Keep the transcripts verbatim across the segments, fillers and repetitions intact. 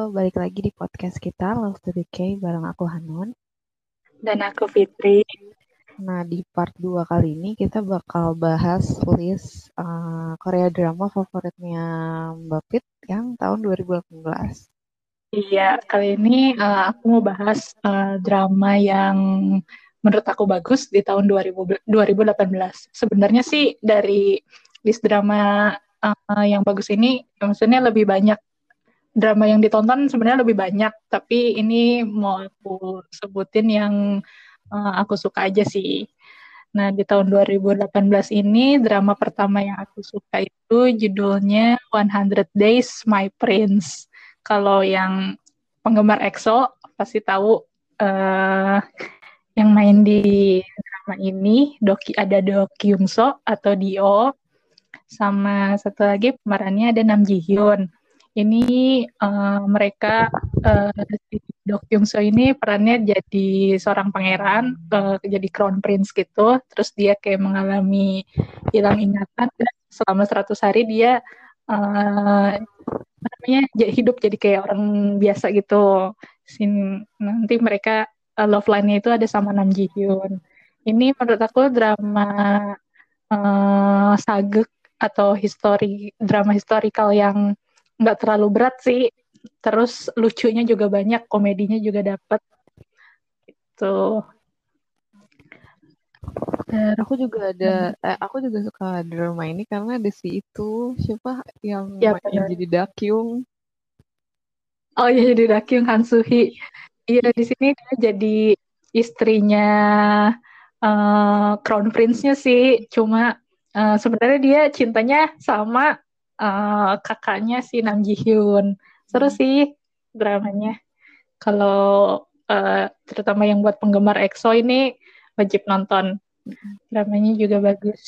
balik lagi di podcast kita Love to Decay bareng aku Hanun. Dan aku Fitri. Nah, di part dua kali ini kita bakal bahas list uh, Korea drama favoritnya Mbak Fit yang tahun dua ribu delapan belas. Iya, kali ini uh, aku mau bahas uh, drama yang menurut aku bagus di tahun dua ribu, dua ribu delapan belas. Sebenarnya sih dari list drama uh, yang bagus ini, maksudnya lebih banyak drama yang ditonton sebenarnya lebih banyak, tapi ini mau aku sebutin yang uh, aku suka aja sih. Nah, di tahun dua ribu delapan belas ini, drama pertama yang aku suka itu judulnya one hundred Days My Prince. Kalau yang penggemar EXO pasti tahu uh, yang main di drama ini, Doki, ada Do Kyung So atau Dio, sama satu lagi pemerannya ada Nam Ji Hyun. Ini uh, mereka uh, Do Kyung So ini perannya jadi seorang pangeran, uh, jadi crown prince gitu. Terus dia kayak mengalami hilang ingatan dan selama seratus hari dia uh, namanya hidup jadi kayak orang biasa gitu. Sin, nanti mereka uh, love line-nya itu ada sama Nam Ji Hyun. Ini menurut aku drama uh, sagek atau histori drama historical yang nggak terlalu berat sih. Terus lucunya juga banyak, komedinya juga dapet. Tuh. Aku juga ada, eh, aku juga suka drama ini karena ada si itu siapa yang Ya main benar. jadi Dakyung. Oh iya, jadi Dakyung Han Soo-hee. Iya, di sini dia jadi istrinya uh, Crown Prince-nya sih. Cuma uh, sebenarnya dia cintanya sama uh, kakaknya si Nam Ji Hyun. Seru sih dramanya. Kalau uh, terutama yang buat penggemar EXO ini wajib nonton. Dramanya juga bagus.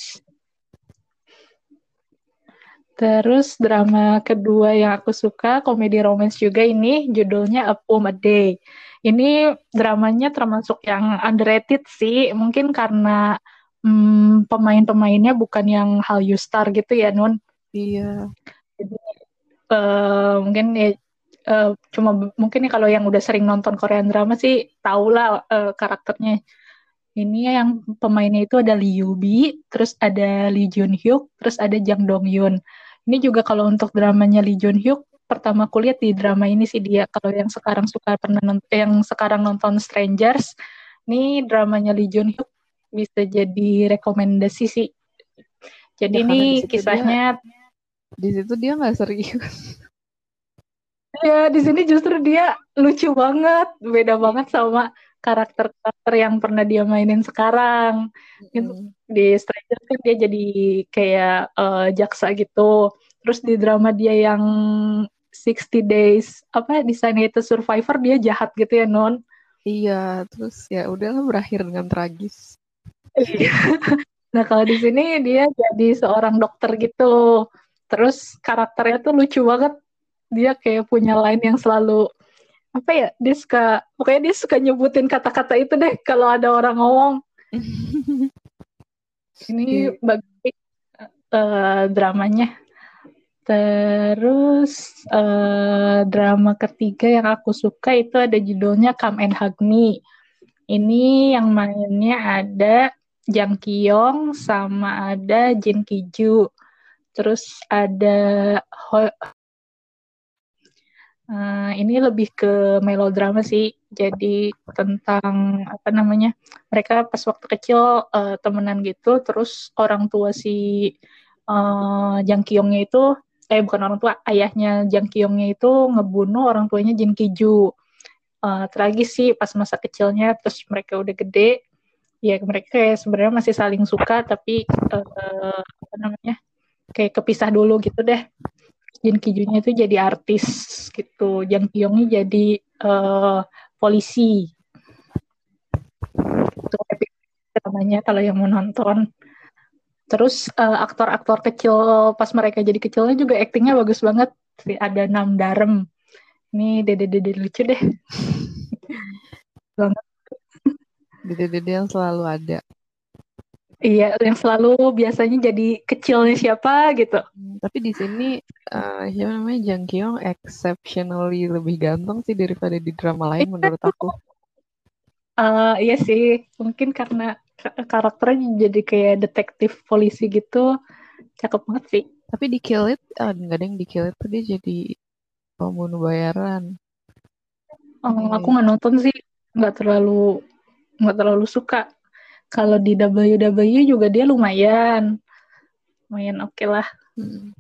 Terus drama kedua yang aku suka, komedi romance juga ini, judulnya A Poem a Day. Ini dramanya termasuk yang underrated sih, mungkin karena hmm, pemain-pemainnya bukan yang Hallyu Star gitu ya, Nun. Iya. Jadi uh, mungkin ya uh, cuma mungkin nih kalau yang udah sering nonton Korean drama sih tau lah uh, karakternya. Ini yang pemainnya itu ada Lee Yoo-bi, terus ada Lee Jun-hyuk, terus ada Jang Dong-hyun. Ini juga kalau untuk dramanya Lee Jun-hyuk, pertama aku lihat di drama ini sih dia. Kalau yang sekarang suka pernah nonton, yang sekarang nonton Strangers, ini dramanya Lee Jun-hyuk bisa jadi rekomendasi sih. Jadi Ya ini karena di situ dia kisahnya, di situ dia nggak serius. ya di sini justru dia lucu banget, beda banget sama karakter-karakter yang pernah dia mainin sekarang. Gitu. Mm-mm. Di Stranger kan dia jadi kayak uh, jaksa gitu. Terus di drama dia yang sixty Days, apa Designated Survivor dia jahat gitu ya, Non. Iya, terus ya udahlah berakhir dengan tragis. Iya. Nah, kalau di sini dia jadi seorang dokter gitu. Terus karakternya tuh lucu banget. Dia kayak punya line yang selalu apa ya, dia suka pokoknya dia suka nyebutin kata-kata itu deh kalau ada orang ngomong ini Iya. bagi uh, dramanya. Terus uh, drama ketiga yang aku suka itu ada judulnya Come and Hug Me. Ini yang mainnya ada Jang Kyung sama ada Jin Ki-ju. Terus ada Ho- Uh, ini lebih ke melodrama sih. Jadi tentang apa namanya? Mereka pas waktu kecil uh, temenan gitu, terus orang tua si uh, Jang Kyungnya itu, eh bukan orang tua, ayahnya Jang Kyungnya itu ngebunuh orang tuanya Jin Ki-ju. Uh, tragis sih pas masa kecilnya, terus mereka udah gede, ya mereka kayak sebenarnya masih saling suka, tapi uh, apa namanya? Kayak kepisah dulu gitu deh. Jin Ki-junya itu jadi artis gitu, Jang Kyungnya jadi uh, polisi. Itu namanya kalau yang mau nonton. Terus uh, aktor-aktor kecil pas mereka jadi kecilnya juga aktingnya bagus banget. Ada Nam Darem. Ini dede-dede lucu deh. Banget. Dede-dede yang selalu ada. Iya, yang selalu biasanya jadi kecilnya siapa gitu. Hmm, tapi di sini eh siapa namanya Jang Kyung exceptionally lebih ganteng sih daripada di drama lain menurut aku. Uh, iya sih, mungkin karena karakternya jadi kayak detektif polisi gitu, cakep banget sih. Tapi di Kill It, ah, nggak ada yang di Kill It tuh dia jadi pembunuh bayaran. Um, aku Iya. nggak nonton sih, nggak terlalu nggak terlalu suka. Kalau di W W juga dia lumayan, lumayan oke okay lah. Hmm.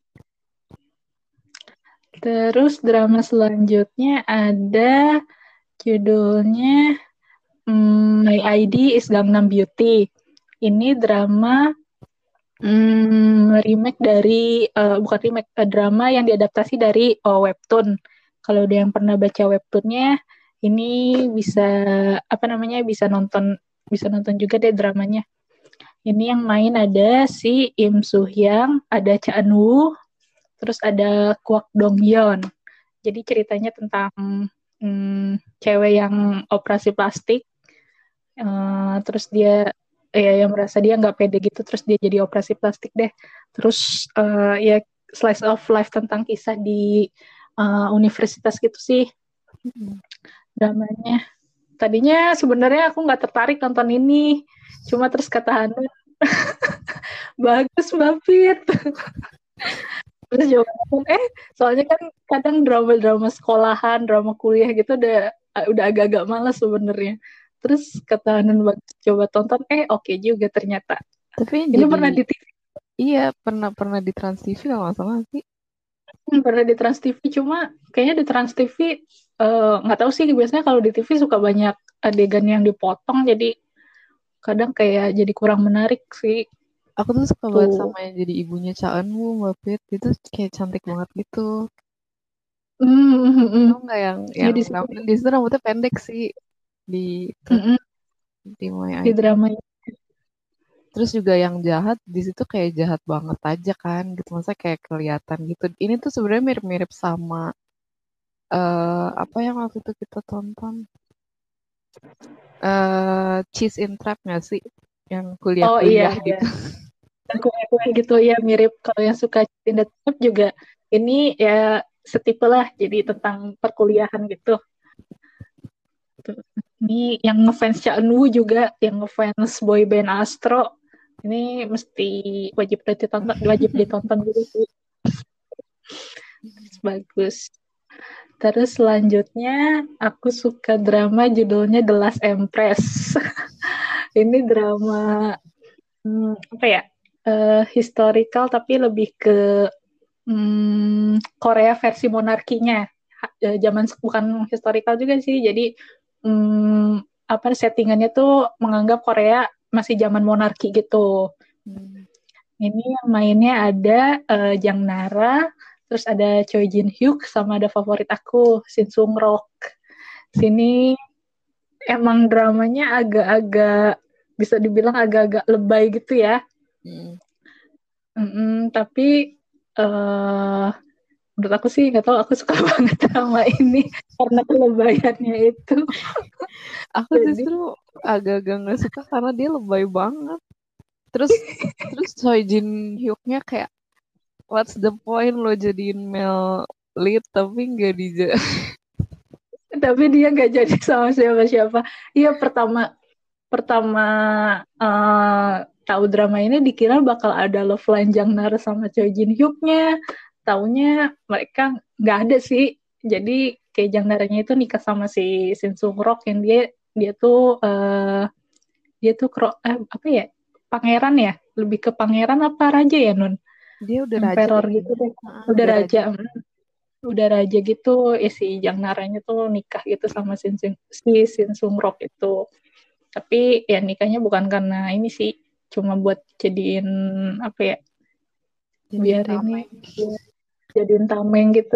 Terus drama selanjutnya ada judulnya hmm, My I D is Gangnam Beauty. Ini drama Hmm, remake dari uh, bukan remake, uh, drama yang diadaptasi dari uh, webtoon. Kalau dia yang pernah baca webtoonnya, ini bisa apa namanya bisa nonton bisa nonton juga deh dramanya. Ini yang main ada si Im Soo Hyang, ada Cha Eun Woo, terus ada Kwak Dong Yeon. Jadi ceritanya tentang hmm, cewek yang operasi plastik. Uh, terus dia ya yang merasa dia nggak pede gitu, terus dia jadi operasi plastik deh. Terus uh, ya slice of life tentang kisah di uh, universitas gitu sih Hmm. dramanya. Tadinya sebenarnya aku nggak tertarik nonton ini, cuma terus kata Hanu, bagus Mbak Fit. Terus juga eh soalnya kan kadang drama-drama sekolahan, drama kuliah gitu udah udah agak-agak malas sebenarnya. Terus kata Hanun bagus coba tonton, eh oke okay juga ternyata. Tapi yang Ini jadi pernah di T V, iya pernah pernah di Trans T V kalau nggak salah sih. pernah di Trans T V, cuma kayaknya di Trans T V eh, nggak uh, tahu sih, biasanya kalau di T V suka banyak adegan yang dipotong, jadi kadang kayak jadi kurang menarik sih Aku tuh suka banget tuh. sama yang jadi ibunya Cha Eun Woo, Mbak Pit. Itu kayak cantik banget gitu. Mm, mm, mm. Tahu nggak yang Ya yang di situ ram- di situ rambutnya pendek sih di itu mm, mm, di My di I D. drama. Terus juga yang jahat di situ kayak jahat banget aja kan gitu. Masa kayak kelihatan gitu. Ini tuh sebenarnya mirip-mirip sama eh apa yang waktu itu kita tonton eh Cheese in Trap nggak sih? Yang Oh iya, kuliah-kuliah iya. gitu. Kue-kue gitu ya, mirip. Kalau yang suka Cinta Tetap juga ini ya setipe lah, jadi tentang perkuliahan gitu. Ini yang ngefans Cha Eun Woo juga, yang ngefans boy band Astro, ini mesti wajib ditonton, wajib ditonton gitu sih. Bagus. Terus selanjutnya aku suka drama judulnya The Last Empress. Ini drama hmm, apa ya? Uh, historical tapi lebih ke hmm, Korea versi monarkinya. Ha- Zaman bukan historical juga sih. Jadi hmm, apa settingannya tuh menganggap Korea masih zaman monarki gitu. Hmm. Ini yang mainnya ada uh, Jang Nara, terus ada Choi Jin Hyuk, sama ada favorit aku Shin Sung Rok. Sini emang dramanya agak-agak bisa dibilang agak-agak lebay gitu ya. Hmm. Mm-mm, tapi uh, menurut aku sih nggak tahu, aku suka banget sama ini karena kelebayannya itu. Aku Jadi justru agak-agak nggak suka karena dia lebay banget. Terus terus Choi Jin Hyuknya kayak what's the point lo jadiin male lead tapi nggak di tapi dia nggak jadi sama siapa-siapa. Iya, pertama pertama uh, tahu drama ini dikira bakal ada love line Jang Nara sama Choi Jin Hyuknya. Taunya mereka nggak ada sih. Jadi kayak Jang Naranya itu nikah sama si Shin Sung Rok yang dia dia tuh uh, dia tuh kro, eh, apa ya? Pangeran ya? Lebih ke pangeran apa raja ya, Nun? dia udah raja Emperor deh gitu kayaknya. deh. Ah, Udah udah raja. raja. mm. Udah raja gitu, eh, si Jang Naranya tuh nikah gitu sama Shin Sung, si Shin Sung Rok itu. Tapi ya nikahnya bukan karena ini sih, cuma buat jadiin apa ya, Jadiin biar ini tameng. biar jadiin tameng gitu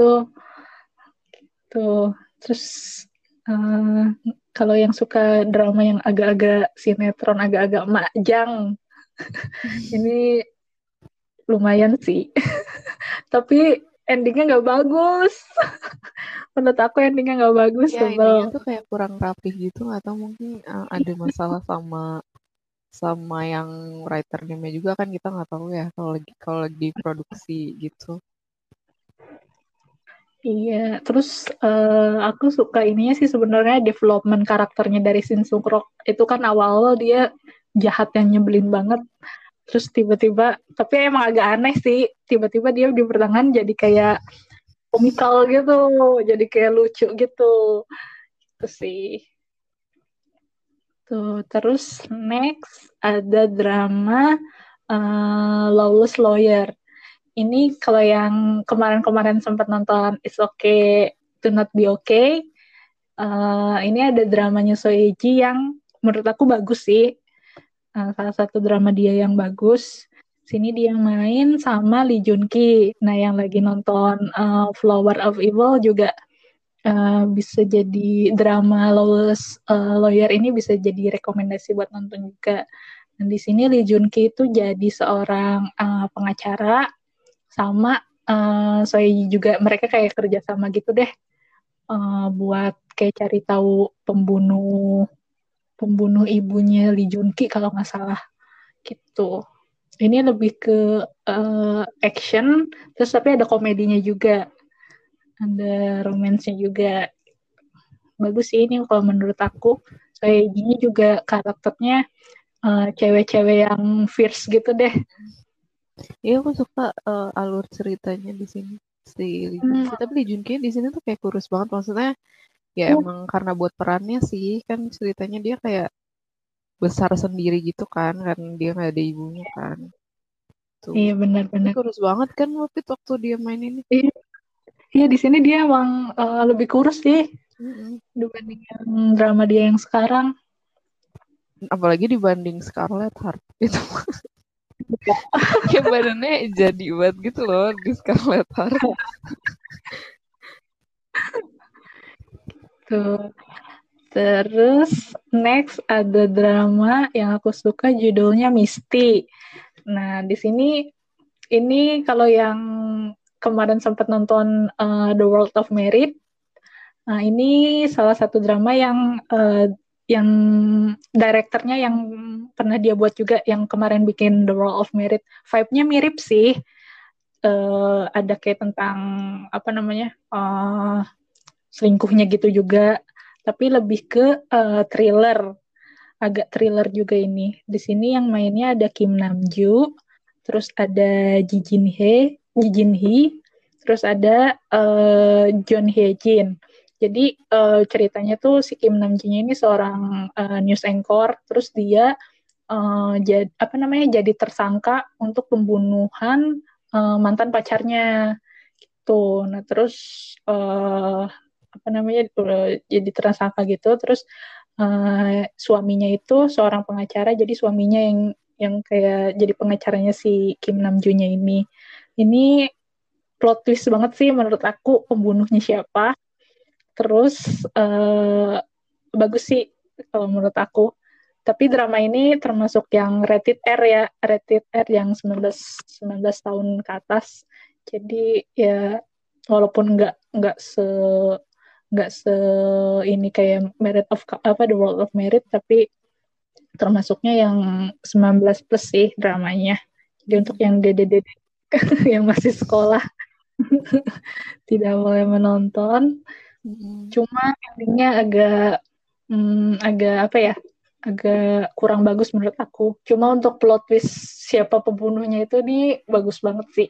tuh. Terus uh, kalau yang suka drama yang agak-agak sinetron, agak-agak makjang, ini lumayan sih. Tapi endingnya nggak bagus. Menurut aku endingnya nggak bagus, Ya, sebel. intinya tuh kayak kurang rapih gitu, nggak tahu mungkin uh, ada masalah sama sama yang writernya juga kan kita nggak tahu ya kalau lagi kalau lagi produksi gitu. Iya, terus eh, aku suka ininya sih sebenarnya development karakternya dari Shin Sung Rok. Itu kan awal-awal dia jahat yang nyebelin banget. Terus tiba-tiba, tapi emang agak aneh sih, tiba-tiba dia di pertengahan jadi kayak komikal gitu, jadi kayak lucu gitu. Itu sih. Tuh, terus next ada drama uh, Lawless Lawyer. Ini kalau yang kemarin-kemarin sempat nonton It's Okay to Not Be Okay, uh, ini ada dramanya Soeji yang menurut aku bagus sih. Uh, salah satu drama dia yang bagus. Sini dia main sama Lee Jun Ki. Nah, yang lagi nonton uh, Flower of Evil juga uh, bisa jadi drama Lawless uh, Lawyer ini bisa jadi rekomendasi buat nonton juga. Dan di sini Lee Jun Ki itu jadi seorang uh, pengacara sama uh, Soeji juga, mereka kayak kerja sama gitu deh uh, buat kayak cari tahu pembunuh pembunuh ibunya Lee Jun Ki kalau nggak salah gitu. Ini lebih ke uh, action, terus tapi ada komedinya juga, ada romansnya juga. Bagus sih ini kalau menurut aku. Soeji juga karakternya uh, cewek-cewek yang fierce gitu deh. Iya aku suka uh, alur ceritanya di sini si Lee Jun Hmm. Ki. Tapi Lee Jun Ki di sini tuh kayak kurus banget maksudnya. Ya Oh, emang karena buat perannya sih kan ceritanya dia kayak besar sendiri gitu kan kan dia nggak ada ibunya kan tuh. iya Tapi benar-benar. kurus banget kan waktu itu waktu dia main ini. Iya, iya di sini dia emang uh, lebih kurus sih Mm-mm. dibanding yang drama dia yang sekarang. Apalagi dibanding Scarlett Heart itu kayak badannya jadi banget gitu loh di Scarlett Heart. Tuh. Terus next ada drama yang aku suka judulnya Misty. Nah, di sini ini kalau yang kemarin sempat nonton uh, The World of Merit, nah ini salah satu drama yang uh, yang direkturnya yang pernah dia buat juga yang kemarin bikin The World of Merit. Vibe-nya mirip sih. Uh, ada kayak tentang apa namanya? Uh, selingkuhnya gitu juga, tapi lebih ke uh, thriller, agak thriller juga ini. Di sini yang mainnya ada Kim Namju, terus ada Ji Jin Hee, Ji Jin Hee, terus ada uh, John Hye Jin. Jadi uh, ceritanya tuh si Kim Namju ini seorang uh, news anchor, terus dia uh, jad, apa namanya jadi tersangka untuk pembunuhan uh, mantan pacarnya tuh. Nah, terus uh, apa namanya uh, jadi tersangka gitu, terus uh, suaminya itu seorang pengacara, jadi suaminya yang yang kayak jadi pengacaranya si Kim Namjoon-nya ini. Ini plot twist banget sih menurut aku pembunuhnya siapa. Terus uh, bagus sih kalau menurut aku. Tapi drama ini termasuk yang rated R ya, rated R yang sembilan belas sembilan belas tahun ke atas. Jadi ya walaupun nggak nggak se nggak se ini kayak Merit of apa The World of Merit, tapi termasuknya yang sembilan belas plus sih dramanya. Jadi untuk yang dede-dede yang masih sekolah tidak boleh menonton. Mm-mm. Cuma endingnya agak hmm, agak apa ya? Agak kurang bagus menurut aku. Cuma untuk plot twist siapa pembunuhnya itu nih bagus banget sih.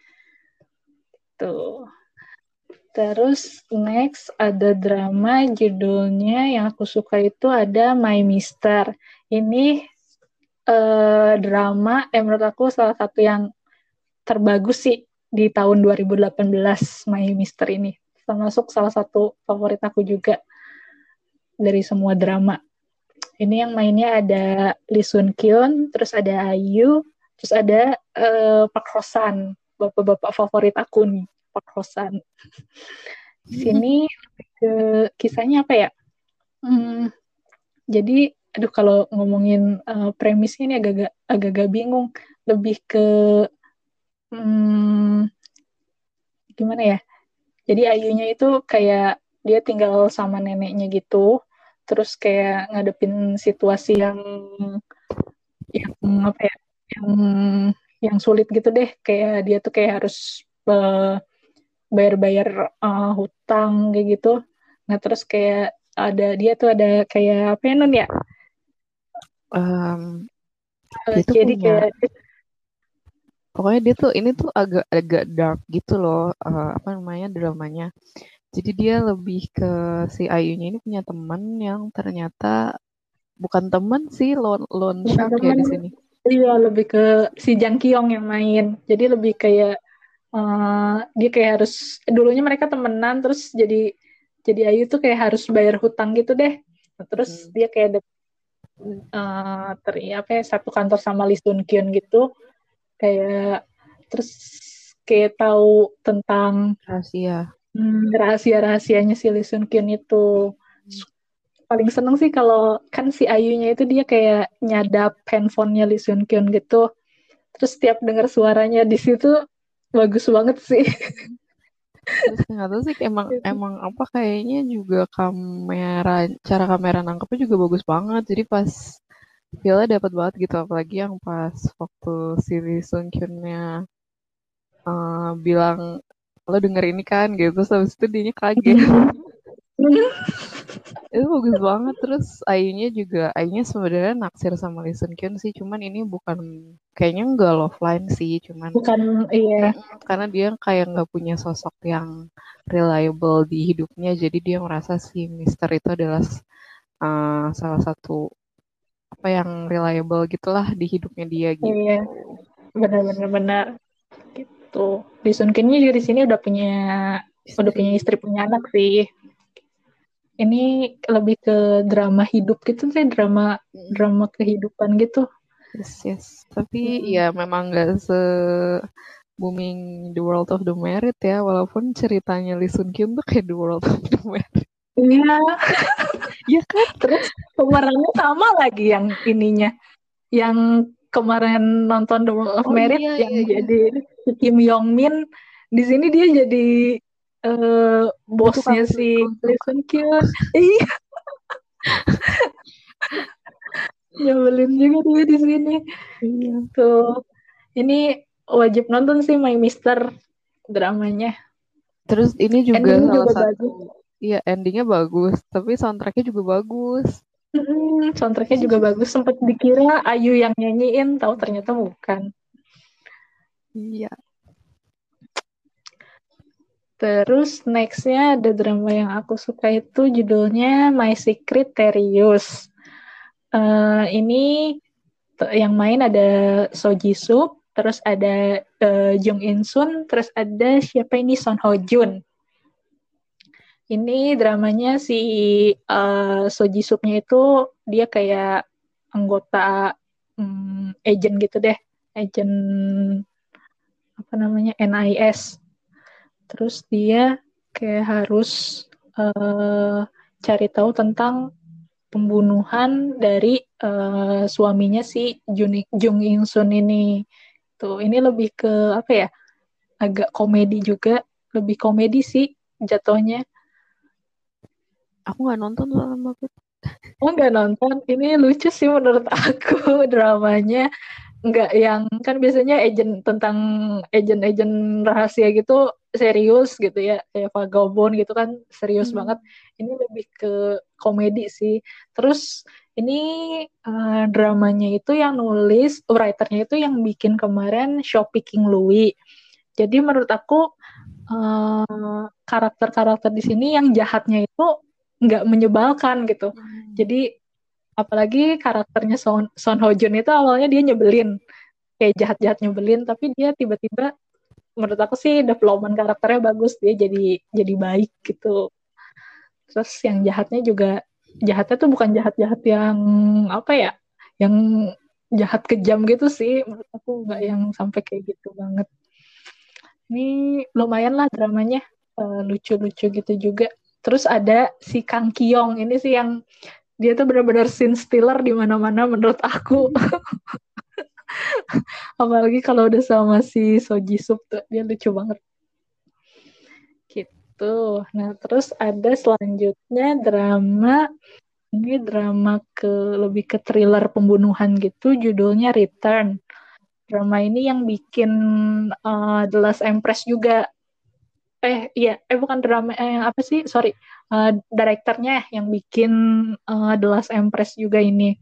Tuh. Terus next ada drama judulnya yang aku suka itu ada My Mister. Ini eh, drama yang menurut aku salah satu yang terbagus sih di tahun dua ribu delapan belas, My Mister ini. Termasuk salah satu favorit aku juga dari semua drama. Ini yang mainnya ada Lee Sun Kyun, terus ada Ayu, terus ada uh, Park Hosan, bapak-bapak favorit aku nih, Park Hosan. Di sini ke kisahnya apa ya? Hmm, jadi, aduh kalau ngomongin uh, premisnya ini agak-agak agak-agak bingung. Lebih ke hmm, gimana ya? Jadi Ayunya itu kayak dia tinggal sama neneknya gitu, terus kayak ngadepin situasi yang yang apa ya, yang yang sulit gitu deh, kayak dia tuh kayak harus uh, bayar-bayar uh, hutang kayak gitu. Nah terus kayak ada dia tuh ada kayak apa ya Nun ya. Um, Uh, dia tuh jadi punya, kayak pokoknya dia tuh ini tuh agak agak dark gitu loh, eh, apa namanya dramanya. Jadi dia lebih ke si Ayunya ini punya teman yang ternyata bukan teman sih, lone, lone bukan shark ya temen, di sini. iya lebih ke si Jang Kyung yang main. Jadi lebih kayak uh, dia kayak harus dulunya mereka temenan terus jadi jadi Ayu tuh kayak harus bayar hutang gitu deh. Nah, terus Hmm. dia kayak de- uh, ter apa ya, satu kantor sama Lee Sun Kyun gitu, kayak terus kayak tahu tentang Rahasia. hmm, rahasia-rahasianya si Lee Sun Kyun itu. Paling seneng sih kalau kan si Ayunya itu dia kayak nyadap handphonenya Lee Sun Kyun gitu. Terus setiap dengar suaranya di situ bagus banget sih. Terus nggak tahu sih emang emang apa kayaknya juga kamera cara kamera nangkepnya juga bagus banget. Jadi pas feelnya dapat banget gitu apalagi yang pas waktu si Lee Sung Kyunnya eh, bilang lo denger ini kan gitu terus habis itu dia kaget. Itu bagus banget terus Ayunya juga Ayunya sebenarnya naksir sama Lee Sun Kyun sih cuman ini bukan kayaknya nggak love line sih cuman Bukan, iya. mm-mm, karena dia kayak nggak punya sosok yang reliable di hidupnya jadi dia merasa si Mister itu adalah uh, salah satu apa yang reliable gitulah di hidupnya dia Iya, gitu. benar-benar benar gitu. Di Sun Kyunnya juga di sini udah punya udah Istri. punya istri, punya anak sih. Ini lebih ke drama hidup gitu sih, drama Mm-mm. drama kehidupan gitu. Yes, yes. Tapi Hmm. ya memang nggak se booming The World of the Merit ya, walaupun ceritanya Lee Sun Kyun tuh kayak The World of the Merit. Iya, Iya kan? terus pemerannya sama lagi yang ininya, yang kemarin nonton The World of Oh Merit iya, yang iya, iya. jadi Kim Yong Min, di sini dia jadi eh, Dia tukang bosnya si selingkuh Lee suka. Sun Kyun. Iya, nyebelin juga dia di sini. Iya. Tuh, ini wajib nonton sih My Mister dramanya. Terus ini juga Endingnya salah juga satu, bagus. iya endingnya bagus, tapi soundtracknya juga bagus. Hmm, soundtracknya juga bagus. Sempat dikira Ayu yang nyanyiin, tahu ternyata bukan. Iya. Terus nextnya ada drama yang aku suka itu judulnya My Secret Terius. Eh, ini t- yang main ada So Ji Suk, terus ada eh, Jung In Sun, terus ada siapa ini, Son Ho Jun. Ini dramanya si uh, So Ji Suknya itu dia kayak anggota um, agent gitu deh, agent apa namanya, N I S. Terus dia kayak harus uh, cari tahu tentang pembunuhan dari uh, suaminya si Jun, Jung In Sun ini. Tuh, ini lebih ke apa ya? Agak komedi juga, lebih komedi sih jatuhnya. Aku nggak nonton soalnya Mbak Put. Oh nggak nonton, ini lucu sih menurut aku dramanya. Nggak yang kan biasanya agent tentang agent-agent rahasia gitu serius gitu ya, kayak Vagabond gitu kan serius banget. Hmm. Ini lebih ke komedi sih. Terus ini uh, dramanya itu yang nulis, writernya itu yang bikin kemarin Shopee King Louis. Jadi menurut aku uh, karakter-karakter di sini yang jahatnya itu nggak menyebalkan gitu. Hmm. Jadi apalagi karakternya Son, Son Ho Jun itu awalnya dia nyebelin, kayak jahat-jahat nyebelin, tapi dia tiba-tiba menurut aku sih development karakternya bagus, dia jadi jadi baik gitu. Terus yang jahatnya juga, jahatnya tuh bukan jahat-jahat yang apa ya, yang jahat kejam gitu sih, menurut aku nggak yang Hmm. sampai kayak gitu banget. Ini lumayan lah dramanya, uh, lucu-lucu gitu juga. Terus ada si Kang Kyong ini sih yang dia tuh benar-benar scene stealer di mana-mana menurut aku. Apalagi kalau udah sama si Soji Sub tuh dia lucu banget gitu. Nah terus ada selanjutnya drama Ini drama ke lebih ke thriller pembunuhan gitu, judulnya Return. Drama ini yang bikin uh, The Last Empress juga. Eh iya, eh bukan drama eh apa sih? Sorry. Uh, direkturnya yang bikin uh, The Last Empress juga ini.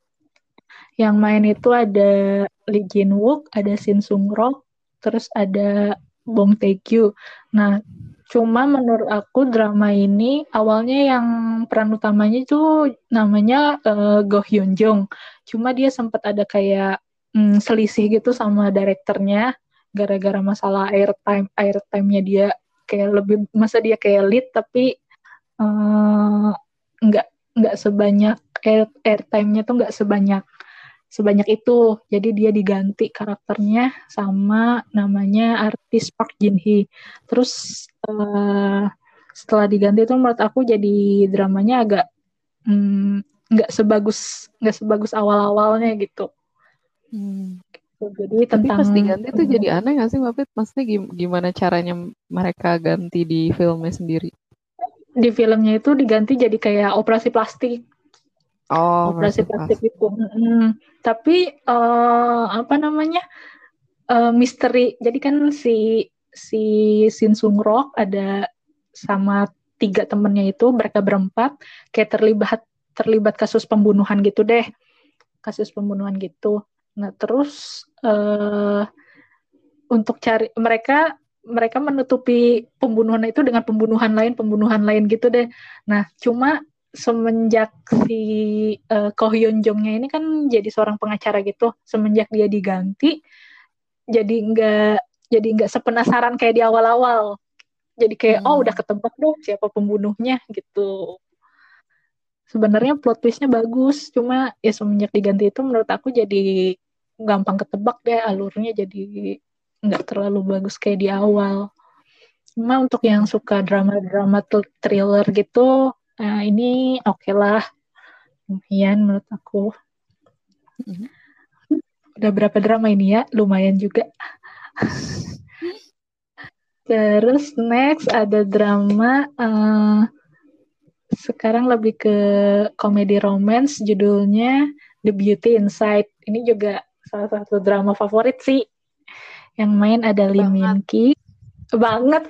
Yang main itu ada Lee Jin Wook, ada Shin Sung Rok, terus ada Bong Tae Kyu. Nah, cuma menurut aku drama ini awalnya yang peran utamanya itu namanya uh, Go Hyun Jung. Cuma dia sempat ada kayak mm, selisih gitu sama direkturnya gara-gara masalah airtime airtime-nya dia kayak lebih masa dia kayak lead tapi uh, nggak nggak sebanyak air airtime-nya tuh nggak sebanyak sebanyak itu. Jadi dia diganti karakternya sama namanya artis Park Jin Hee. Terus uh, setelah diganti itu menurut aku jadi dramanya agak mm, nggak mm, sebagus nggak sebagus awal-awalnya gitu. Hmm. Jadi Tapi tentang pas diganti tuh jadi aneh gak sih Mbak Pit? Maksudnya gim- gimana caranya mereka ganti di filmnya sendiri? di filmnya itu diganti jadi kayak operasi plastik. Oh, Operasi berarti pas. plastik itu. Mm-mm. Tapi uh, apa namanya? Uh, misteri. Jadi kan si si Shin Sung Rok ada sama tiga temennya itu, mereka berempat kayak terlibat terlibat kasus pembunuhan gitu deh, kasus pembunuhan gitu. Nah terus uh, untuk cari mereka mereka menutupi pembunuhan itu dengan pembunuhan lain pembunuhan lain gitu deh. Nah cuma semenjak si uh, Ko Hyun Jongnya ini kan jadi seorang pengacara gitu, semenjak dia diganti jadi nggak jadi nggak sepenasaran kayak di awal-awal. Jadi kayak oh udah Hmm. ketebak deh siapa pembunuhnya gitu. Sebenarnya plot twistnya bagus, cuma ya semenjak diganti itu menurut aku jadi gampang ketebak deh alurnya, jadi nggak terlalu bagus kayak di awal. Cuma untuk yang Hmm. suka drama-drama thriller gitu, nah ini oke okay lah, lumayan menurut aku. Hmm. Udah berapa drama ini ya? Lumayan juga. Terus next ada drama uh, sekarang lebih ke komedi romance, judulnya The Beauty Inside. Ini juga salah satu drama favorit sih. Yang main ada Lee Banget. Min Ki. Banget.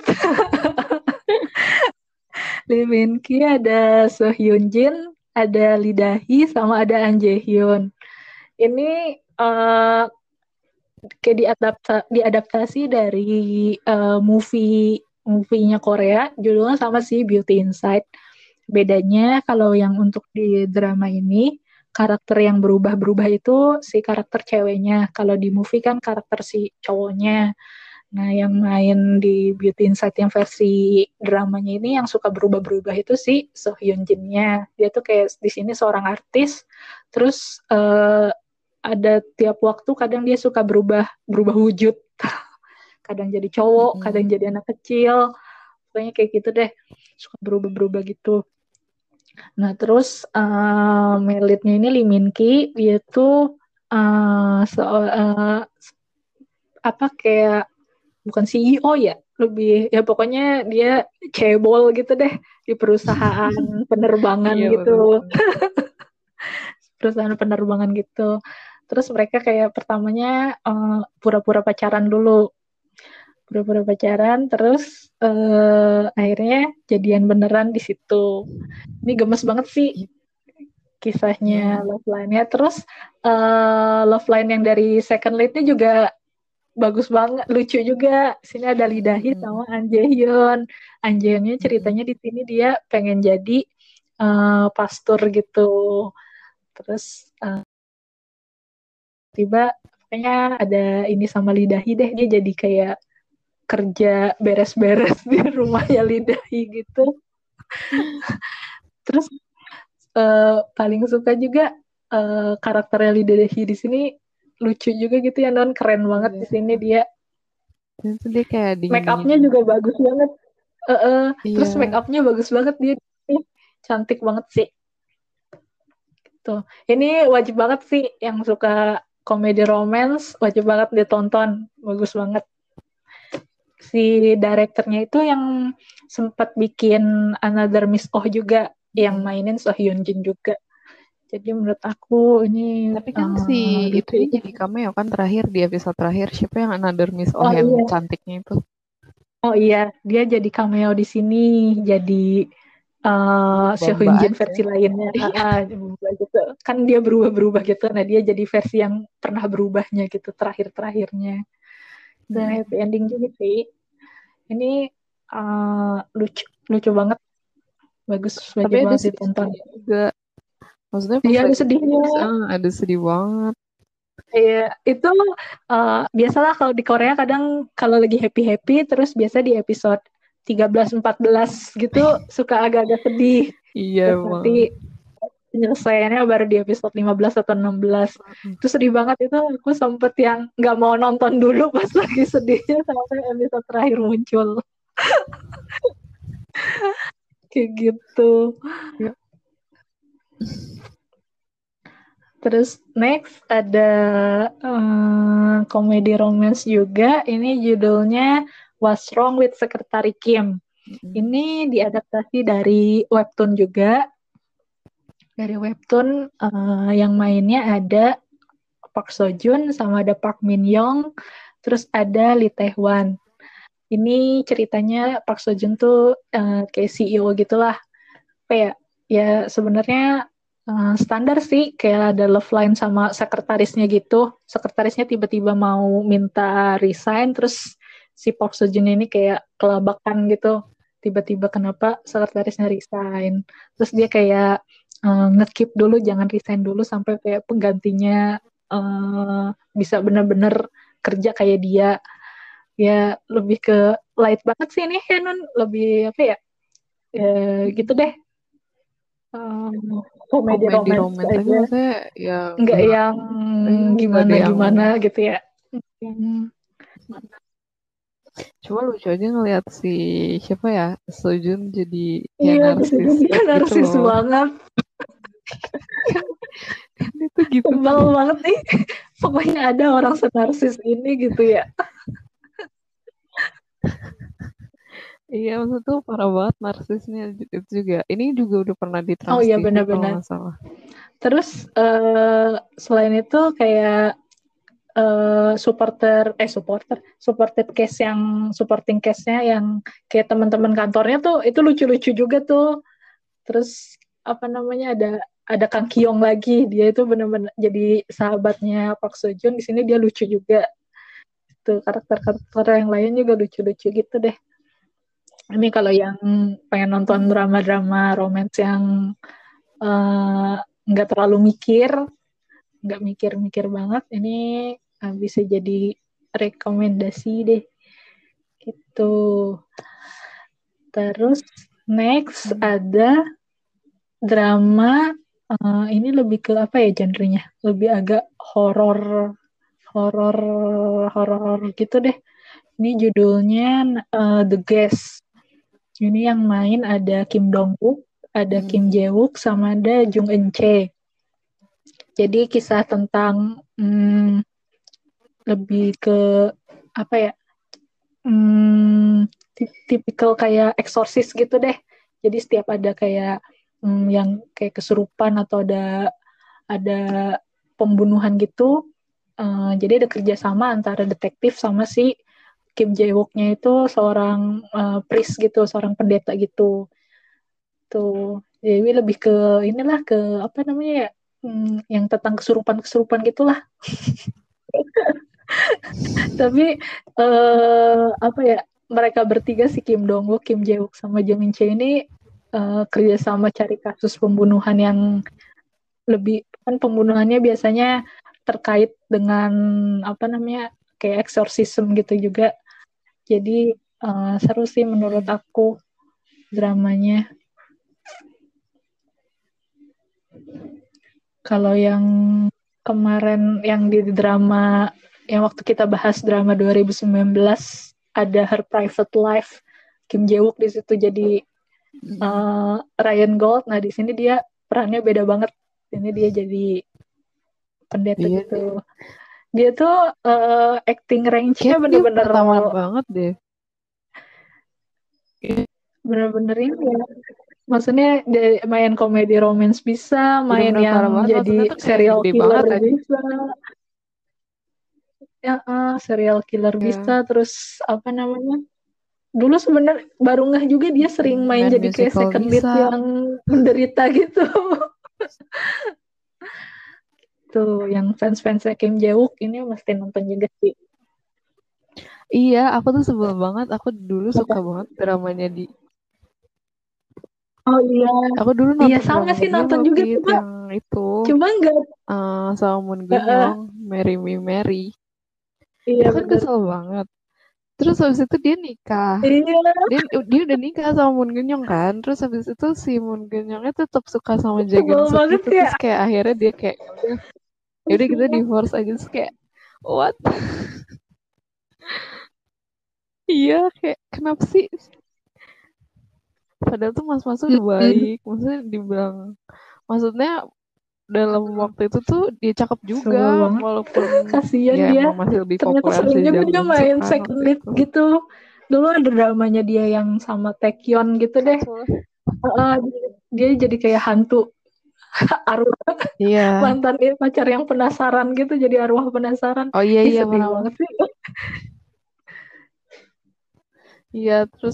Lee Min Ki, ada So Hyun Jin, ada Lee Da-hee, sama ada An Jae Hyun. Ini uh, kayak diadapta, diadaptasi dari uh, movie movie-nya Korea, judulnya sama sih Beauty Inside. Bedanya kalau yang untuk di drama ini karakter yang berubah-berubah itu si karakter ceweknya. Kalau di movie kan karakter si cowoknya. Nah, yang main di Beauty Inside yang versi dramanya ini yang suka berubah-berubah itu si So Hyun Jin-nya. Dia tuh kayak di sini seorang artis, terus uh, ada tiap waktu kadang dia suka berubah berubah wujud. Kadang jadi cowok, Hmm. kadang jadi anak kecil. Pokoknya kayak gitu deh. Suka berubah-berubah gitu. Nah, terus uh, melitnya ini Lee Min Ki, dia tuh uh, so, uh, apa kayak bukan C E O ya, lebih ya pokoknya dia cebol gitu deh di perusahaan penerbangan Iya betul. gitu, perusahaan penerbangan gitu. Terus mereka kayak pertamanya uh, pura-pura pacaran dulu, pura-pura pacaran, terus uh, akhirnya jadian beneran di situ. Ini gemes banget sih kisahnya Hmm. love line-nya. Terus uh, love line yang dari second lead-nya juga bagus banget, lucu juga. Sini ada Lee Da-hee Hmm. sama An Jae-hyun. An Jae-hyunnya Hmm. ceritanya di sini dia pengen jadi uh, pastor gitu. Terus uh, tiba kayaknya ada ini sama Lee Da-hee deh, dia jadi kayak kerja beres-beres di rumahnya Lee Da-hee gitu. Terus uh, paling suka juga uh, karakternya Lee Da-hee di sini lucu juga gitu ya, non, keren banget Iya. di sini dia. Itu dia kayak Make dingin-dingin up-nya gitu. juga bagus banget. Uh, uh, terus make Iya. up-nya bagus banget dia. Cantik banget sih. Tuh. Ini wajib banget sih yang suka komedi romance, wajib banget ditonton. Bagus banget. Si direkturnya itu yang sempat bikin Another Miss Oh juga. yang Hmm. mainin So Hyun Jin juga. Jadi menurut aku ini Tapi kan si uh, itunya lucu. jadi cameo kan terakhir di episode terakhir. Siapa yang Another Miss Oh Oh yang iya, cantiknya itu? oh iya, dia jadi cameo di sini, jadi uh, Mbak Seo Hyun Mbak Jin aja. versi lainnya. Ah, Iya. ah, berubah gitu. Kan dia berubah-berubah gitu. Nah dia jadi versi yang pernah berubahnya gitu terakhir-terakhirnya. Dan Mm-mm. happy ending juga sih. Ini uh, lucu, lucu banget, bagus, Tapi wajib ada banget ditonton. sedih-sedihnya juga. Maksudnya pas Iya ada lagi sedihnya. nangis, ah, ada sedih banget. Iya, itu uh, biasalah kalau di Korea kadang kalau lagi happy-happy terus biasa di episode tiga belas empat belas gitu suka agak-agak sedih. Iya Terus nanti emang. penyelesaiannya baru di episode lima belas atau enam belas. Itu sedih banget itu aku sempet yang nggak mau nonton dulu pas lagi sedihnya sampai episode terakhir muncul. Kayak gitu. Ya. Terus next ada um, komedi romance juga. Ini judulnya What's Wrong with Secretary Kim. Mm-mm. Ini diadaptasi dari webtoon juga. Dari webtoon uh, yang mainnya ada Park Seo Joon sama ada Park Min Young. Terus ada Lee Tae Hwan. Ini ceritanya Park Seo Joon tuh uh, kayak C E O gitulah. Kayak ya sebenarnya uh, standar sih, kayak ada love line sama sekretarisnya gitu. Sekretarisnya tiba-tiba mau minta resign, terus si Park Seo Joon ini kayak kelabakan gitu. Tiba-tiba kenapa sekretarisnya resign. Terus dia kayak uh, nge-keep dulu, jangan resign dulu sampai kayak penggantinya uh, bisa benar-benar kerja kayak dia. Ya lebih ke light banget sih ini ya Nun, lebih apa ya? Ya, gitu deh. Um, komedi Komedi romance romance aja aja, maksudnya ya nggak nggak yang eh, nggak ada yang gimana-gimana gitu ya. Hmm. cuma lucu aja ngelihat si siapa ya Sojun jadi kayak Iya, bisa narsis jadi dia gitu narsis loh. banget, kan, kan itu gitu sebel tuh. banget nih. Pokoknya ada orang senarsis ini gitu ya. Iya maksud tuh parah banget narsisnya itu juga. Ini juga udah pernah di Oh Trans iya T V kalau benar-benar. nggak salah. Terus eh, selain itu kayak eh, supporter eh supporter supported case yang supporting case-nya yang kayak teman-teman kantornya tuh itu lucu-lucu juga tuh. Terus apa namanya ada ada Kang Kyong lagi, dia itu benar-benar jadi sahabatnya Park Seo Joon. Di sini dia lucu juga tuh, karakter-karakter yang lain juga lucu-lucu gitu deh. Ini kalau yang pengen nonton Hmm. drama-drama romance yang eh, nggak uh, terlalu mikir, nggak mikir-mikir banget, ini uh, bisa jadi rekomendasi deh gitu. Terus next Hmm. ada drama, uh, ini lebih ke apa ya genrenya? Lebih agak horor, horor, horor gitu deh. Ini judulnya uh, The Guest. Ini yang main ada Kim Dong Wook, ada Hmm. Kim Jae Wook, sama ada Jung Eun Chae. Jadi kisah tentang hmm, lebih ke apa ya? Hmm, tipikal kayak eksorsis gitu deh. Jadi setiap ada kayak hmm, yang kayak kesurupan atau ada ada pembunuhan gitu. Uh, jadi ada kerjasama antara detektif sama si Kim Jae Wook-nya itu seorang uh, priest gitu, seorang pendeta gitu. Tuh, jadi lebih ke inilah ke apa namanya ya, hmm, yang tentang kesurupan-kesurupan gitulah. Tapi uh, apa ya, mereka bertiga si Kim Dong Wook, Kim Jae Wook sama Jung In Chae ini uh, kerjasama cari kasus pembunuhan yang lebih, kan pembunuhannya biasanya terkait dengan apa namanya kayak eksorsisme gitu juga. Jadi uh, seru sih menurut Hmm. aku dramanya. Kalau yang kemarin yang di drama yang waktu kita bahas drama dua ribu sembilan belas ada Her Private Life, Kim Jae Wook di situ jadi Hmm. uh, Ryan Gold. Nah di sini dia perannya beda banget. Ini dia jadi pendeta Iya gitu. deh. Dia tuh uh, acting range-nya Kayak dia bener-bener pertama banget deh. bener-bener ini ya. Maksudnya dari main komedi romance bisa, main Bener-bener parah yang banget. Maksudnya jadi tuh kayak serial gede killer banget aja. bisa. Ya, uh, serial killer bisa, Ya, terus apa namanya? Dulu sebenarnya baru ngeh juga dia sering mm, main main jadi kayak musical second lead bisa. yang menderita gitu. Tuh, yang fans-fansnya Kim Jae-wook ini mesti nonton juga sih. Iya, aku tuh sebel banget. Aku dulu suka Apa? banget dramanya di. Oh iya, Aku dulu iya nonton sama dramanya sih dia nonton loh, juga Pit, coba, yang itu coba enggak? eh, sama Moon Uh, Geun-young, Marry Me Mary. iya Itu kan bener. kesel banget. Terus habis itu dia nikah. Iya, Dia, dia udah nikah sama Moon Geun-young kan. Terus habis itu si Moon Geun-youngnya tetap suka sama Jae sebel Geun-suk banget gitu. ya. Terus kayak akhirnya dia kayak ya udah, ya udah kita divorce aja. Terus kayak what? Iya, kayak kenapa sih? Padahal tuh mas-mas udah Mm-mm. baik. Maksudnya dibilang, maksudnya dalam waktu itu tuh dia cakep juga, Sebel banget. walaupun Kasian ya dia. emang masih lebih Ternyata populer sering si juga dia Jagung main kan second waktu lead itu. gitu. Dulu ada dramanya dia yang sama Taekyon gitu deh. Soalnya- Uh, dia jadi kayak hantu arwah Iya, mantan dia pacar yang penasaran gitu, jadi arwah penasaran. oh iya Ih, iya sedih pernah. banget sih. Iya terus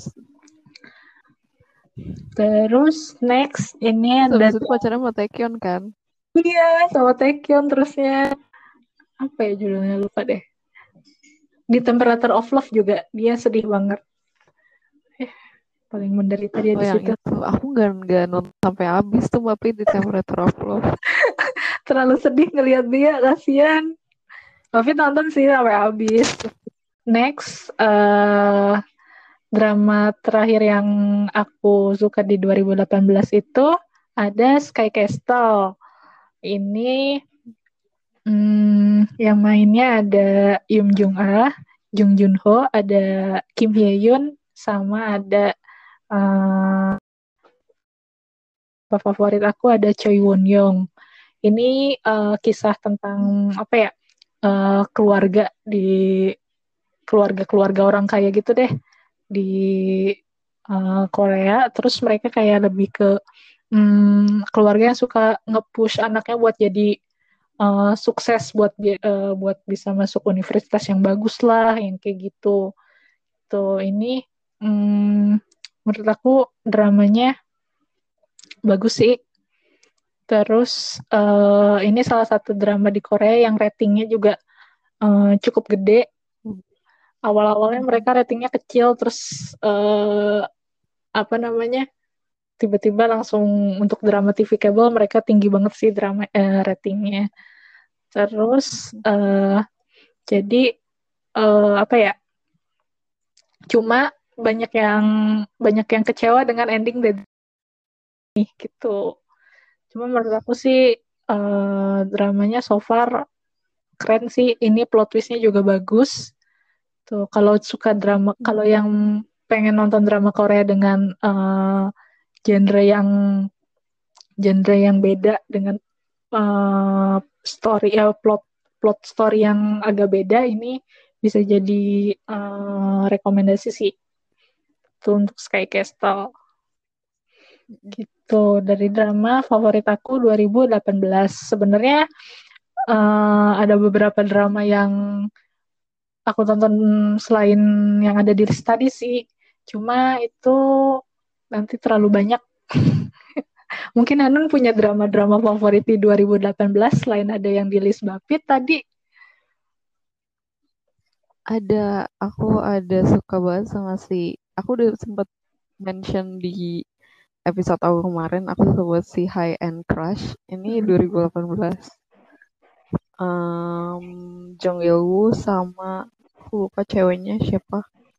Terus next ini terus ada habis itu pacarnya sama Taekyon kan. dia sama Taekyon, terusnya apa ya judulnya lupa deh. Di Temperature of Love juga dia sedih banget. Eh, paling menderita dia Oh di yang situ. itu aku nggak nggak nonton sampai habis tuh tapi di Temperature of Love. Terlalu sedih ngelihat dia, kasihan. Tapi tonton sih sampai habis. Next, uh, drama terakhir yang aku suka di dua ribu delapan belas itu ada Sky Castle. Ini hmm, yang mainnya ada Yum Jung Ah, Jung Jun Ho, ada Kim Hye Yoon, sama ada uh, favorit aku ada Choi Won Young. Ini uh, kisah tentang apa ya, uh, keluarga di keluarga-keluarga orang kaya gitu deh di uh, Korea. Terus mereka kayak lebih ke um, keluarga yang suka nge-push anaknya buat jadi uh, sukses, buat uh, buat bisa masuk universitas yang bagus lah, yang kayak gitu. Tuh ini um, menurut aku dramanya bagus sih. Terus uh, ini salah satu drama di Korea yang ratingnya juga uh, cukup gede. Awal-awalnya mereka ratingnya kecil, terus uh, apa namanya, tiba-tiba langsung untuk drama T V kabel mereka tinggi banget sih drama uh, ratingnya. Terus uh, jadi uh, apa ya? Cuma banyak yang banyak yang kecewa dengan ending dari gitu. Cuma menurut aku sih uh, dramanya so far keren sih. Ini plot twistnya juga bagus. Tuh kalau suka drama, kalau yang pengen nonton drama Korea dengan uh, genre yang genre yang beda dengan uh, story ya plot plot story yang agak beda, ini bisa jadi uh, rekomendasi sih tuh untuk Sky Castle. Gitu dari drama favorit aku dua ribu delapan belas. Sebenarnya uh, ada beberapa drama yang aku tonton selain yang ada di list tadi sih. Cuma itu nanti terlalu banyak. Mungkin Hanun punya drama-drama favorit di dua ribu delapan belas selain ada yang di list Bapit tadi. Ada, aku ada suka banget sama si, aku udah sempet mention di episode aku kemarin, aku suka banget si High End Crush. Ini dua ribu delapan belas. Um, Jong Il Woo sama aku lupa ceweknya siapa.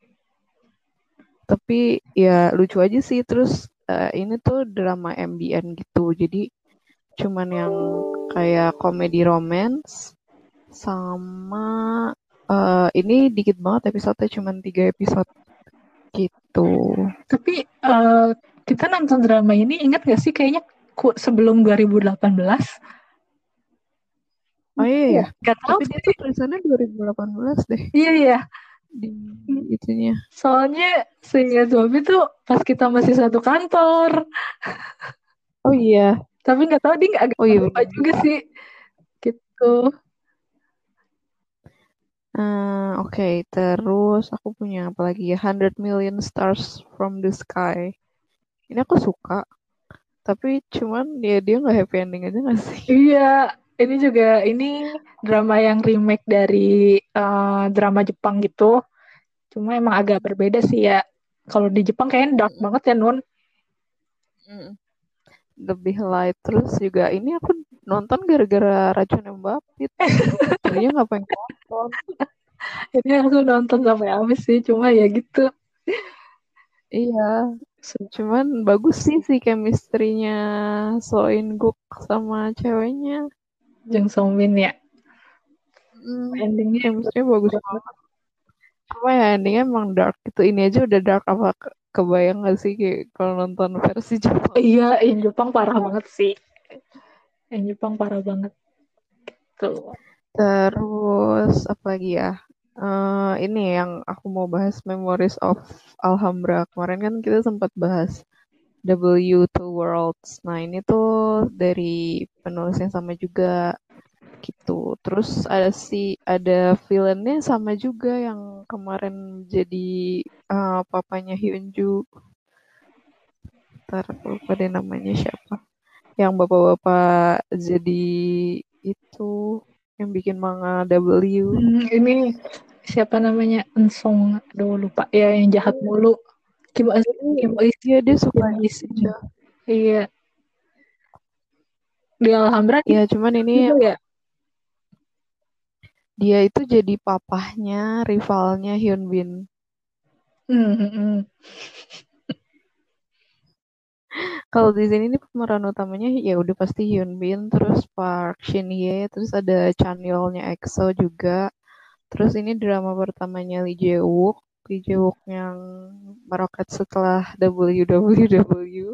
Tapi ya lucu aja sih. Terus eh, ini tuh drama M B N gitu. Jadi cuman yang kayak komedi romance sama eh, ini dikit banget episode, cuman tiga episode gitu. Tapi uh, kita nonton drama ini ingat gak sih kayaknya sebelum dua ribu delapan belas? Oh iya ya, Gak tahu tapi dia sih. tuh tulisannya dua ribu delapan belas deh. Iya, iya. di itunya. Soalnya seingat Bobby tuh pas kita masih satu kantor. Oh iya. Tapi nggak tahu dia nggak agak Oh iya lupa benar juga juga. sih. Gitu. Eh, Oke, terus aku punya apa lagi ya? Hundred Million Stars from the Sky. Ini aku suka, tapi cuman dia dia nggak happy ending aja nggak sih? Iya, ini juga ini drama yang remake dari eh, drama Jepang gitu. Cuma emang agak berbeda sih ya. Kalau di Jepang kayaknya dark banget ya, Nun. Mm-mm. Lebih light terus juga ini aku nonton gara-gara Racun Mbapit. Tadinya nggak pengen nonton. Ini aku nonton sampai habis sih, cuma ya gitu. Iya, cuman bagus sih si chemistry-nya So In Guk sama ceweknya. Jung Song Min ya. Hmm, Endingnya chemistry bagus banget. Cuma ya endingnya emang dark gitu. Ini aja udah dark apa ke- kebayang gak sih kayak kalau nonton versi Jepang. iya, yang Jepang parah banget sih. Yang Jepang parah banget tuh. Terus apa lagi ya? Eh ini yang aku mau bahas Memories of Alhambra. Kemarin kan kita sempat bahas W Two Worlds. Nah ini tuh dari penulis yang sama juga gitu. Terus ada si ada villainnya sama juga yang kemarin jadi eh, papanya Hyunju. Ntar aku lupa deh namanya siapa. Yang bapak-bapak jadi itu yang bikin manga W. Hmm, ini siapa namanya? Ensong. Aduh, lupa ya yang jahat mulu. Kim Is Kim Is Iya dia suka Kim Is gitu. Iya, di Alhambra Ya cuman ini juga ya. dia itu jadi papahnya rivalnya Hyun Bin. Hmm, hmm, hmm. Kalau di sini nih pemeran utamanya ya udah pasti Hyun Bin, terus Park Shin Hye, terus ada Chanyeolnya EXO juga. Terus ini drama pertamanya Lee Jae Wook, Lee Jae Wook yang meroket setelah W W W.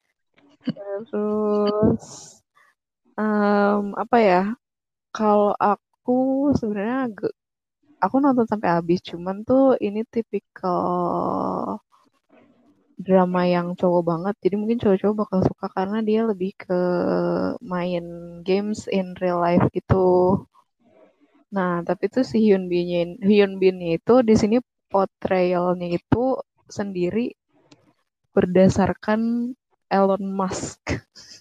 Terus em, apa ya? Kalau aku sebenarnya agak- aku nonton sampai habis, cuman tuh ini tipikal drama yang cowok banget. Jadi mungkin cowok-cowok bakal suka karena dia lebih ke main games in real life gitu. Nah, tapi tuh si Hyun Bin Hyun Bin itu di sini portrayalnya itu sendiri berdasarkan Elon Musk.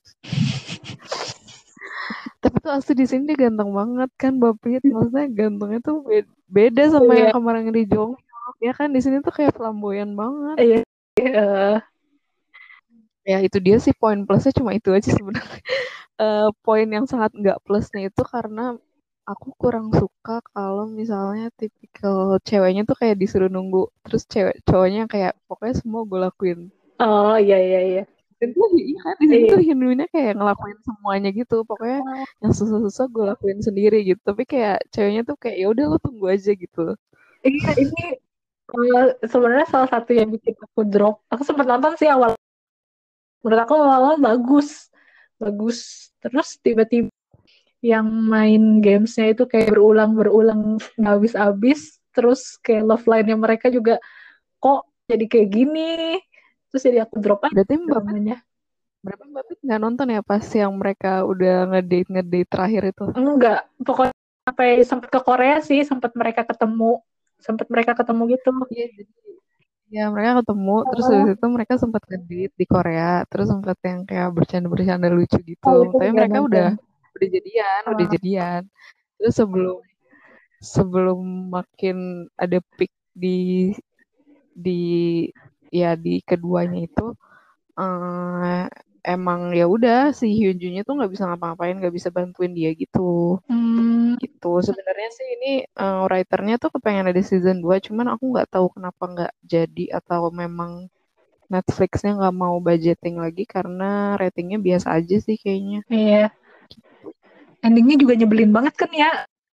Tapi tuh asli di sini dia ganteng banget kan, Bapit. Maksudnya gantengnya tuh be- beda sama yang Iya, kemarin di Jong. Ya kan di sini tuh kayak flamboyan banget. iya. Eh, Ya itu dia sih poin plusnya cuma itu aja sebenarnya. Eh, poin yang sangat nggak plusnya itu karena aku kurang suka kalau misalnya tipikal ceweknya tuh kayak disuruh nunggu terus cewek cowoknya kayak pokoknya semua gue lakuin. oh iya iya iya. Dan tuh iya kan di sini Iya. tuh Hinduinnya kayak ngelakuin semuanya gitu. Pokoknya yang susah-susah gue lakuin sendiri gitu. Tapi kayak ceweknya tuh kayak ya udah lo tunggu aja gitu. Iya, ini eh, sebenarnya salah satu yang bikin aku drop. Aku sempat nonton sih awal. Menurut aku awal-awal bagus, bagus. Terus tiba-tiba yang main gamesnya itu kayak berulang-berulang nggak habis-habis. Terus kayak love line-nya mereka juga kok jadi kayak gini. Terus jadi aku drop aja Berarti Mbak Pit, dramanya. berarti Mbak Pit nggak nonton ya pas yang mereka udah ngedate ngedate terakhir itu? Enggak, pokoknya sampai sempat ke Korea sih, sempat mereka ketemu, sempat mereka ketemu gitu. Iya jadi ya mereka ketemu terus Oh, habis itu mereka sempat ngedate di Korea terus sempat yang kayak bercanda-bercanda lucu gitu. oh itu Tapi udah mereka nonton. udah udah jadian, udah Ah, jadian. Terus sebelum sebelum makin ada peak di di ya di keduanya itu eh, emang ya udah si Hyunjunnya tuh nggak bisa ngapa-ngapain nggak bisa bantuin dia gitu hmm, gitu sebenarnya sih ini eh, writernya tuh kepengen ada season dua cuman aku nggak tahu kenapa nggak jadi atau memang Netflixnya nggak mau budgeting lagi karena ratingnya biasa aja sih kayaknya. iya. Endingnya juga nyebelin banget kan ya.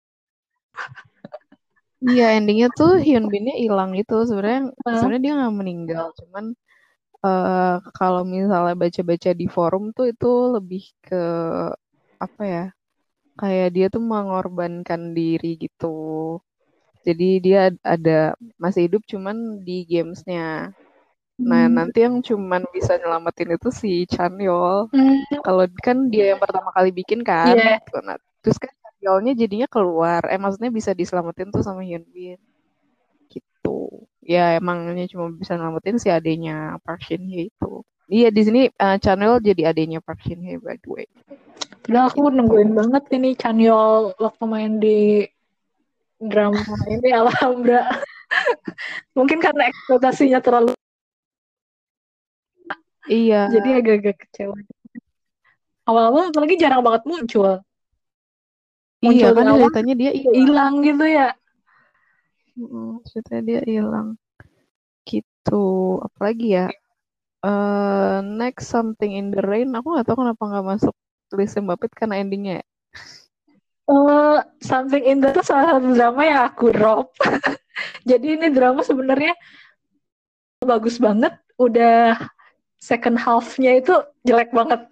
Iya endingnya tuh Hyun Binnya hilang gitu sebenarnya Ah, sebenarnya dia nggak meninggal cuman eh, kalau misalnya baca-baca di forum tuh itu lebih ke apa ya kayak dia tuh mengorbankan diri gitu Jadi dia ada masih hidup cuman di gamesnya. Nah, Hmm. nanti yang cuman bisa nyelamatin itu si Chanyol. Hmm. Kalau kan dia yang pertama kali bikin kan, Iya. nah, terus kan Chanyolnya jadinya keluar. Eh, maksudnya bisa diselamatin tuh sama Hyun Bin gitu. Ya emangnya cuma bisa nyelamatin si adenya Park Shin Hye itu. Iya di sini uh, Chanyol jadi adenya Park Shin Hye by the way. Padahal aku Gitu. nungguin banget ini Chanyol waktu main di drama ini Alhambra. Mungkin karena ekspektasinya terlalu, Iya. jadi agak-agak kecewa. Awal-awal apalagi jarang banget muncul. Iya Muncul di kan awal, ceritanya dia hilang. hilang gitu ya. Mm, ceritanya dia hilang. Gitu. Apalagi ya? Eh next Something in the Rain. Aku nggak tahu kenapa nggak masuk list Mbappé karena endingnya ya. Uh, Something in the itu salah satu drama yang aku drop. Jadi ini drama sebenarnya bagus banget. Udah second half-nya itu jelek banget.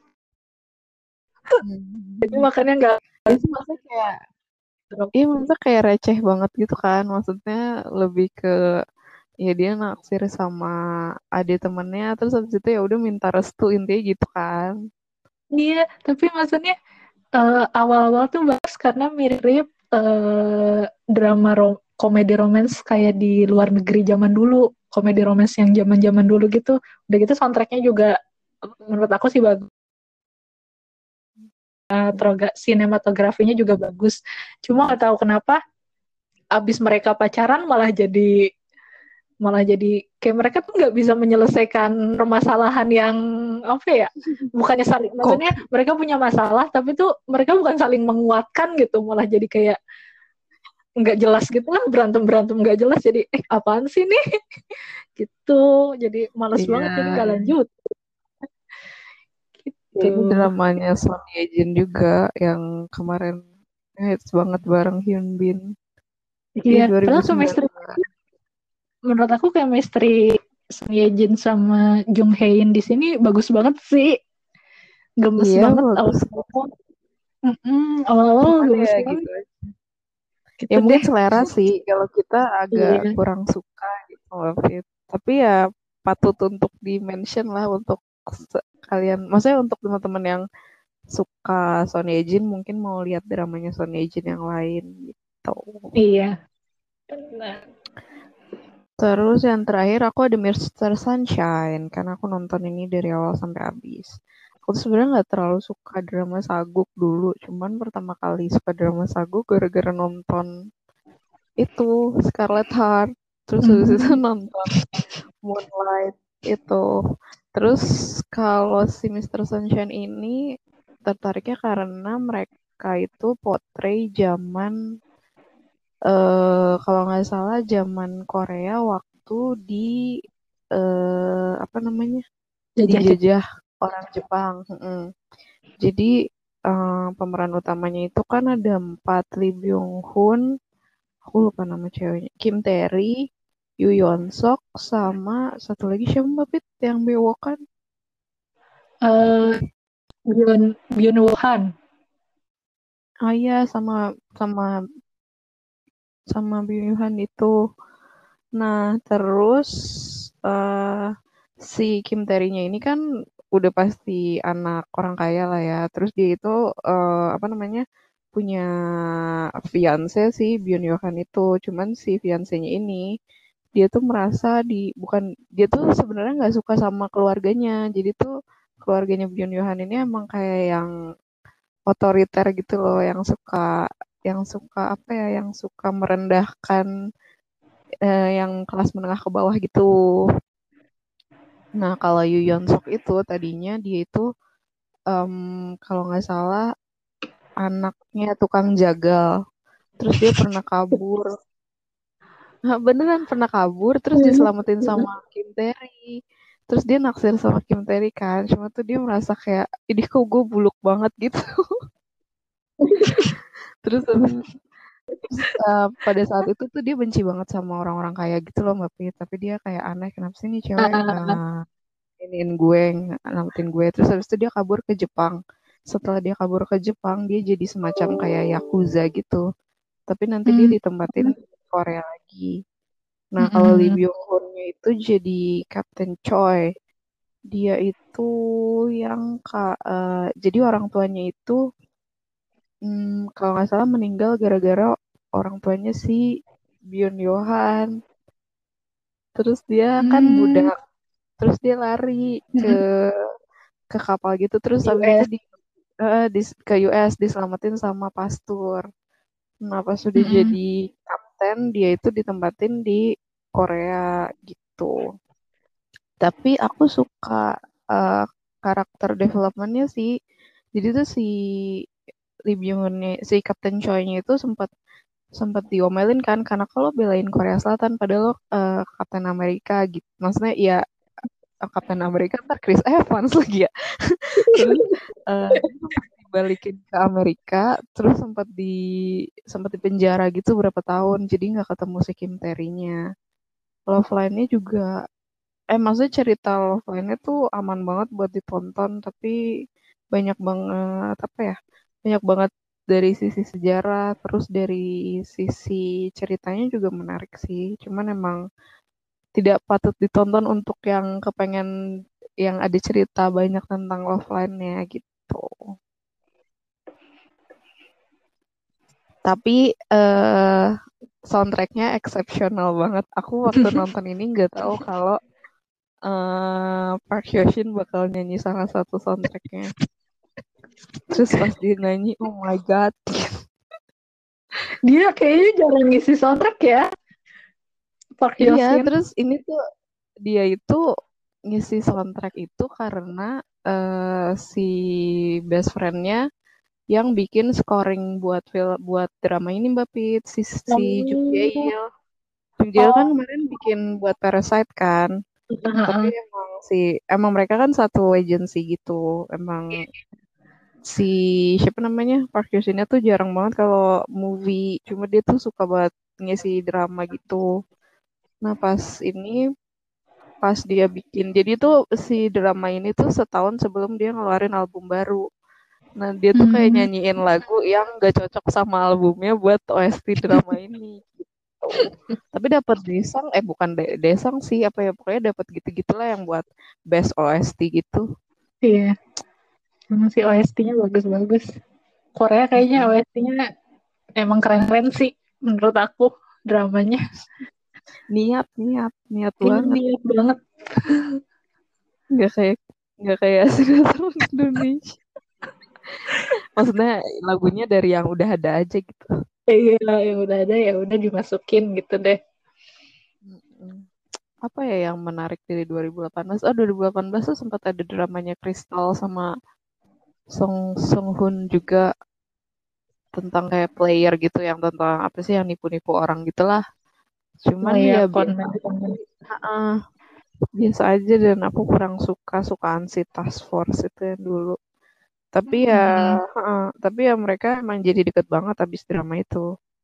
Jadi Hmm. makanya nggak Itu maksudnya kayak, drop. iya maksudnya kayak receh banget gitu kan. Maksudnya lebih ke ya dia naksir sama adik temennya terus habis itu ya udah minta restu intinya gitu kan. Iya, tapi maksudnya uh, awal-awal tuh bagus karena mirip uh, drama rom komedi romance kayak di luar negeri zaman dulu, komedi romance yang zaman-zaman dulu gitu. Udah gitu soundtracknya juga menurut aku sih bagus, uh, sinematografinya juga bagus. Cuma nggak tahu kenapa abis mereka pacaran malah jadi malah jadi kayak mereka tuh nggak bisa menyelesaikan permasalahan yang apa ya, bukannya saling, Kok maksudnya mereka punya masalah tapi tuh mereka bukan saling menguatkan gitu, malah jadi kayak nggak jelas gitu lah, berantem berantem nggak jelas, jadi eh apaan sih nih gitu, jadi males iya. banget jadi nggak lanjut Ya, ini gitu. dramanya Son Ye Jin juga yang kemarin hits banget bareng Hyun Bin di Iya, padahal dua ribu sembilan chemistry, belas. menurut aku chemistry Son Ye Jin sama Jung Hae In di sini bagus banget sih, gemes Iya, banget bagus. awal-awal. Mm-mm, awal-awal Gimana gemes ya banget gitu. gitu Ya deh. mungkin selera sih kalau kita agak Iya. kurang suka gitu loh, Fit. Tapi ya patut untuk di-mention lah untuk se- kalian. Maksudnya untuk teman-teman yang suka Son Ye Jin mungkin mau lihat dramanya Son Ye Jin yang lain gitu. Iya, benar. Terus yang terakhir aku ada mister Sunshine karena aku nonton ini dari awal sampai habis. Aku tuh sebenarnya nggak terlalu suka drama Saguk dulu, cuman pertama kali suka drama Saguk gara-gara nonton itu Scarlet Heart. Terus habis itu Hmm. nonton Moonlight itu. Terus kalau si mister Sunshine ini tertariknya karena mereka itu potret zaman eh kalau nggak salah zaman Korea waktu di eh apa namanya Jajah Jepang. dijajah orang Jepang. Mm-mm. Jadi eh, pemeran utamanya itu kan ada empat, Lee Byung Hun, aku lupa nama ceweknya, Kim Tae-ri, Yoo Yeon Sok, sama satu lagi siapa Mbak Pit yang bewokan? Uh, Byun Byun Wuhan. Ah iya sama sama sama Byung Hun itu. Nah, terus eh si Kim Tae-ri-nya ini kan udah pasti anak orang kaya lah ya. Terus dia itu eh, apa namanya punya fiance si Byun Yohan itu. Cuman si fiancenya ini dia tuh merasa di bukan dia tuh sebenarnya nggak suka sama keluarganya. Jadi tuh keluarganya Byun Yohan ini emang kayak yang otoriter gitu loh, yang suka yang suka apa ya, yang suka merendahkan eh, yang kelas menengah ke bawah gitu. Nah, kalau Yu Yeon Sok itu tadinya dia itu em, kalau nggak salah anaknya tukang jagal. Terus dia pernah kabur. Nah, beneran pernah kabur, terus diselamatin sama Kim Tae-ri. Terus dia naksir sama Kim Tae-ri kan. Cuma tuh dia merasa kayak, ini kok gue buluk banget gitu. Terus eh, pada saat itu tuh dia benci banget sama orang-orang kaya gitu loh Mbak Pi. Tapi dia kayak aneh, kenapa sih nih cewek Uh, eh, iniin gue, namatin gue. Terus habis itu dia kabur ke Jepang. Setelah dia kabur ke Jepang, dia jadi semacam kayak Yakuza gitu. Tapi nanti dia hmm. ditempatin Korea lagi. Nah, kalau Lee Mm-mm. Byung Hun-nya itu jadi Captain Choi. Dia itu yang ka, eh, jadi orang tuanya itu hmm, kalau nggak salah meninggal gara-gara orang tuanya si Byun Yohan. Terus dia kan Hmm, budak, terus dia lari ke mm-mm. ke kapal gitu, terus habis itu U S. di, eh, di- ke U S diselamatin sama pastor. Nah, pas sudah Mm-mm. jadi kapten, dia itu ditempatin di Korea gitu. Tapi aku suka eh, karakter developmentnya sih. Jadi tuh si Lee Byung Hun si Kapten Choi-nya itu sempat sempat diomelin kan karena kalau belain Korea Selatan padahal lo eh, Kapten Amerika gitu. Maksudnya ya Kapten Amerika ntar Chris Evans lagi ya. Terus eh, dia sempat dibalikin ke Amerika, terus sempat di sempat di penjara gitu berapa tahun, jadi nggak ketemu si Kim Tae-nya. Love Line-nya juga, eh maksudnya cerita Love Line-nya tuh aman banget buat ditonton, tapi banyak banget apa ya, banyak banget dari sisi sejarah, terus dari sisi ceritanya juga menarik sih. Cuman emang tidak patut ditonton untuk yang kepengen yang ada cerita banyak tentang Love Line-nya gitu. Tapi eh soundtracknya eksepsional banget. Aku waktu nonton ini nggak tahu kalau eh Park Hyo Shin bakal nyanyi salah satu soundtracknya. Terus pas dia nyanyi, oh my god. Dia kayaknya jarang ngisi soundtrack ya, Park Hyo Iya, Shin. terus ini tuh dia itu ngisi soundtrack itu karena eh, si best friend-nya yang bikin scoring buat film buat drama ini Mbak Pit, si si Jung Oh, Jae-il. Jung Jae-il kan oh, kemarin bikin buat Parasite kan. Tapi heeh. emang si emang mereka kan satu agency gitu. Emang si siapa namanya Park Hyo Shin tuh jarang banget kalau movie. Cuma dia tuh suka banget ngisi drama gitu. Nah pas ini pas dia bikin jadi tuh si drama ini tuh setahun sebelum dia ngeluarin album baru. Nah dia tuh kayak Hmm, nyanyiin lagu yang gak cocok sama albumnya buat O S T drama ini. Gitu. Tapi dapat desang, eh bukan de- desang sih, apa ya pokoknya dapat gitu-gitulah yang buat best O S T gitu. iya. Emang sih O S T-nya bagus-bagus. Korea kayaknya Mm-mm. O S T-nya emang keren-keren sih menurut aku dramanya. Niat, niat, niat Iya banget. niat banget. Nggak kayak nggak kayak sinetron Indonesia. Maksudnya lagunya dari yang udah ada aja gitu. Iya, yang udah ada ya udah dimasukin gitu deh. Mm-mm. Apa ya yang menarik dari dua ribu delapan belas? Oh, dua ribu delapan belas tuh sempat ada dramanya Crystal sama Song Song Hoon juga tentang kayak player gitu yang tentang apa sih yang nipu-nipu orang gitulah. Oh Cuman iya, ya biasa konten konten. ah, biasa aja dan aku kurang suka sukaan si Task Force itu yang dulu. Tapi ya Hmm, ah, tapi ya mereka emang jadi deket banget abis drama itu.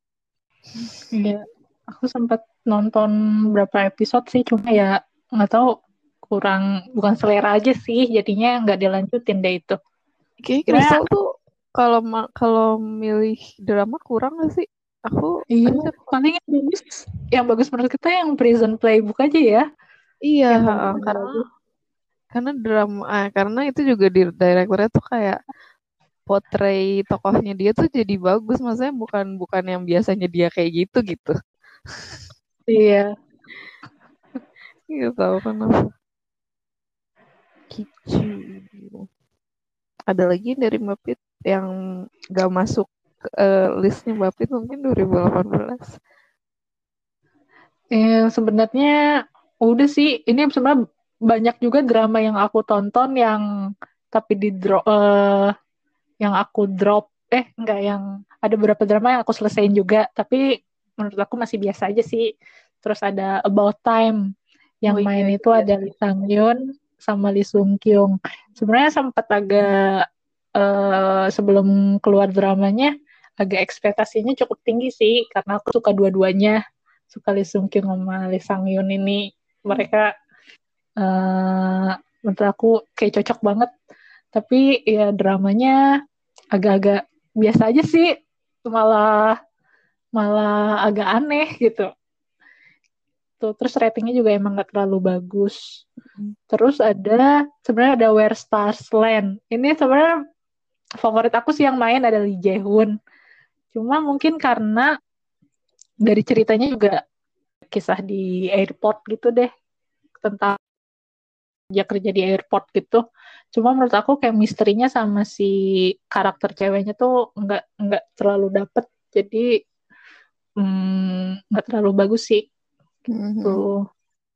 iya, aku sempat nonton berapa episode sih, cuma ya nggak tahu kurang bukan selera aja sih, jadinya nggak dilanjutin deh itu. Kayaknya Sebenarnya Crystal tuh kalau ma- kalau milih drama kurang gak sih? Aku iya, aja paling yang bagus, yang bagus menurut kita yang Prison Playbook aja ya, iya yang ha, kontennya karena bagus. karena drama ah, karena itu juga di direkturnya tuh kayak portray tokohnya dia tuh jadi bagus maksudnya bukan bukan yang biasanya dia kayak gitu gitu. Iya, Gitu tahu kenapa. Kicu. Ada lagi dari Mbak Pit yang gak masuk ke eh, listnya Mbak Pit mungkin dua ribu delapan belas. eh, sebenarnya udah sih, ini sebenarnya banyak juga drama yang aku tonton yang tapi di drop, eh, yang aku drop, eh enggak, yang ada beberapa drama yang aku selesaiin juga, tapi menurut aku masih biasa aja sih. Terus ada About Time, yang Oh iya main itu itu ada biasa Lee aja. Sang Yoon sama Lee Sung Kyung. Sebenarnya sempat agak eh, sebelum keluar dramanya agak ekspektasinya cukup tinggi sih karena aku suka dua-duanya, suka Lee Sung Kyung sama Lee Sang Yoon ini, mereka eh menurut aku kayak cocok banget, tapi ya dramanya agak-agak biasa aja sih, malah malah agak aneh gitu. Tuh, terus ratingnya juga emang gak terlalu bagus. Hmm. Terus ada sebenarnya ada Where Stars Land. Ini sebenarnya favorit aku sih yang main ada Lee Jae Hoon. Cuma mungkin karena dari ceritanya juga kisah di airport gitu deh, tentang dia kerja di airport gitu. Cuma menurut aku kayak misterinya sama si karakter ceweknya tuh nggak nggak terlalu dapet. Jadi mm, nggak terlalu bagus sih. Mhm. Tuh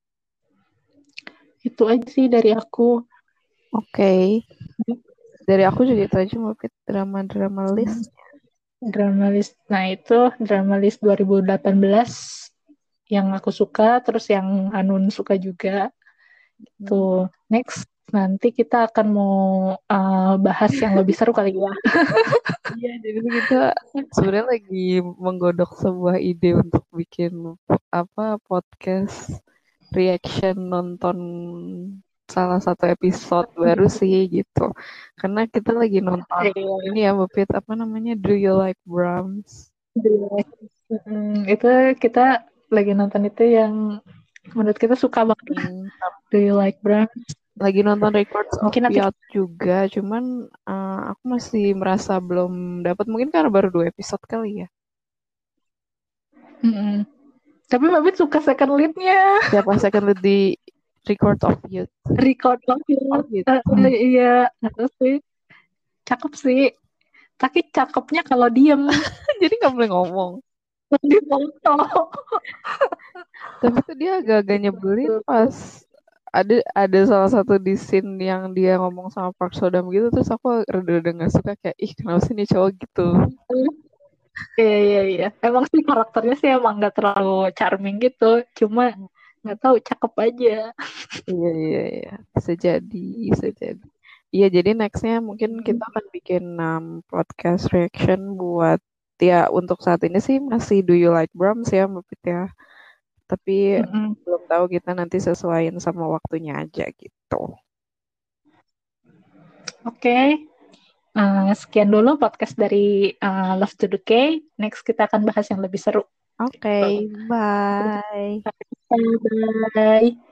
itu aja sih dari aku. Oke, dari aku juga itu aja mungkin drama-drama list. Drama list. Nah itu drama list dua ribu delapan belas yang aku suka, terus yang Anun suka juga. Hmm. Tuh, next nanti kita akan mau uh, bahas yang lebih seru kali ya. Iya, jadi tuh kita sebenarnya lagi menggodok sebuah ide untuk bikin apa podcast reaction nonton salah satu episode baru sih gitu. Karena kita lagi nonton Iya. ini ya, Mupit, apa namanya? Do You Like Brahms? Hmm, itu kita lagi nonton itu yang menurut kita suka banget. Hmm. Do you like Bram? Lagi nonton Records of Mungkin nanti. Yacht juga, cuman eh, aku masih merasa belum dapat, mungkin karena baru dua episode kali ya. Mm-mm. Tapi Mbak Bet suka second lead-nya. Siapa second lead di Record of Youth? Record of Oh you. gitu. Uh, uh, iya, itu sih. Cakep sih. Tapi cakepnya kalau diem. Jadi nggak boleh ngomong. Di foto. Tapi tuh dia agak-agak nyebelin pas ada ada salah satu di scene yang dia ngomong sama Park Sodam gitu, terus aku rada-rada nggak suka kayak ih kenapa sih nih cowok gitu. Iya, iya, iya. Emang sih karakternya sih emang gak terlalu charming gitu. Cuma gak tahu cakep aja. Iya iya iya, bisa jadi bisa jadi. Iya jadi nextnya mungkin kita akan bikin um, podcast reaction buat ya untuk saat ini sih masih Do You Like Brahms ya Mbak Pit ya. Tapi Mm-mm. belum tahu kita nanti sesuaiin sama waktunya aja gitu. Oke. Okay. Uh, sekian dulu podcast dari uh, Love to Decay. Next kita akan bahas yang lebih seru. Oke, Gitu. bye. Bye.